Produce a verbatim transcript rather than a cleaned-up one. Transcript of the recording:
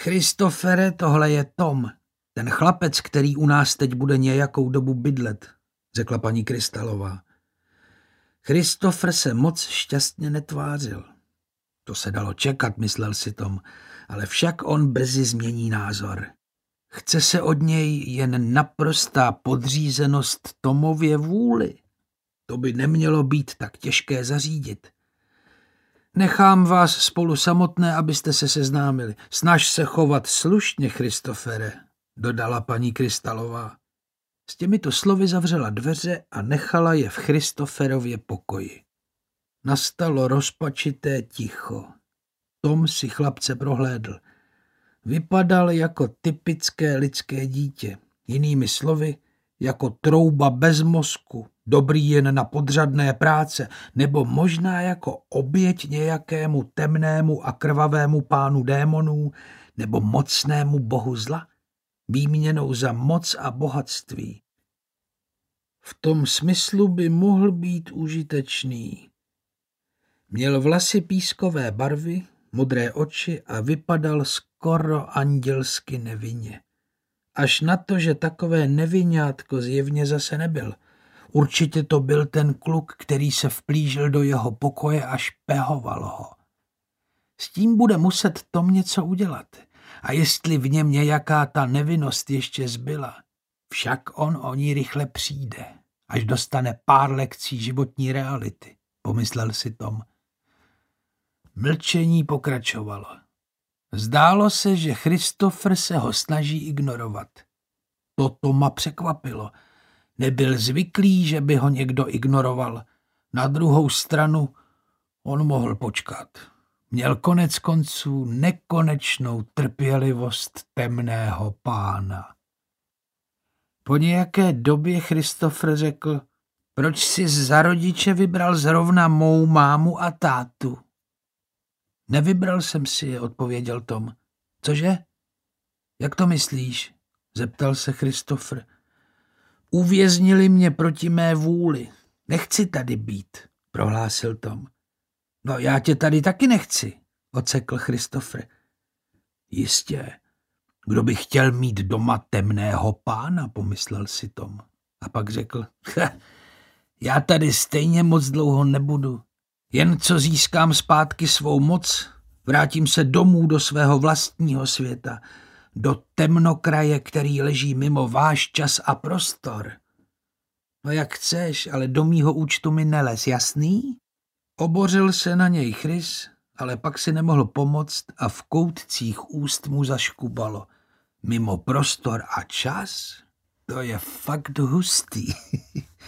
Christofere, tohle je Tom, ten chlapec, který u nás teď bude nějakou dobu bydlet, řekla paní Krystalová. Christopher se moc šťastně netvářil. To se dalo čekat, myslel si Tom, ale však on brzy změní názor. Chce se od něj jen naprostá podřízenost Tomově vůli. To by nemělo být tak těžké zařídit. Nechám vás spolu samotné, abyste se seznámili. Snaž se chovat slušně, Christofere, dodala paní Krystalová. S těmito slovy zavřela dveře a nechala je v Christoferově pokoji. Nastalo rozpačité ticho. Tom si chlapce prohlédl. Vypadal jako typické lidské dítě. Jinými slovy, jako trouba bez mozku, dobrý jen na podřadné práce, nebo možná jako oběť nějakému temnému a krvavému pánu démonů, nebo mocnému bohu zla, výměnou za moc a bohatství. V tom smyslu by mohl být užitečný. Měl vlasy pískové barvy, modré oči a vypadal skoro andělsky nevinně. Až na to, že takové nevinňátko zjevně zase nebyl. Určitě to byl ten kluk, který se vplížil do jeho pokoje a špehoval ho. S tím bude muset Tom něco udělat. A jestli v něm nějaká ta nevinnost ještě zbyla, však on o ní rychle přijde, až dostane pár lekcí životní reality, pomyslel si Tom. Mlčení pokračovalo. Zdálo se, že Christopher se ho snaží ignorovat. To Toma překvapilo. Nebyl zvyklý, že by ho někdo ignoroval. Na druhou stranu on mohl počkat. Měl konec konců nekonečnou trpělivost temného pána. Po nějaké době Christopher řekl, proč jsi za rodiče vybral zrovna mou mámu a tátu? Nevybral jsem si je, odpověděl Tom. Cože? Jak to myslíš? Zeptal se Christopher. Uvěznili mě proti mé vůli. Nechci tady být, prohlásil Tom. No já tě tady taky nechci, odsekl Christopher. Jistě, kdo by chtěl mít doma temného pána, pomyslel si Tom. A pak řekl, já tady stejně moc dlouho nebudu. Jen co získám zpátky svou moc, vrátím se domů do svého vlastního světa, do temnokraje, který leží mimo váš čas a prostor. No jak chceš, ale do mýho účtu mi nelez, jasný? Obořil se na něj Chris, ale pak si nemohl pomoct a v koutcích úst mu zaškubalo. Mimo prostor a čas? To je fakt hustý.